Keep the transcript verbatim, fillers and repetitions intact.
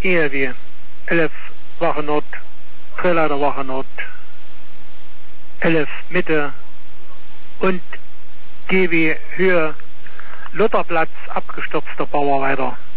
E R W, elf Wache Nord, Drehleiter Wache Nord, elf Mitte und G W Höhe, Lutherplatz, abgestürzter Bauarbeiter.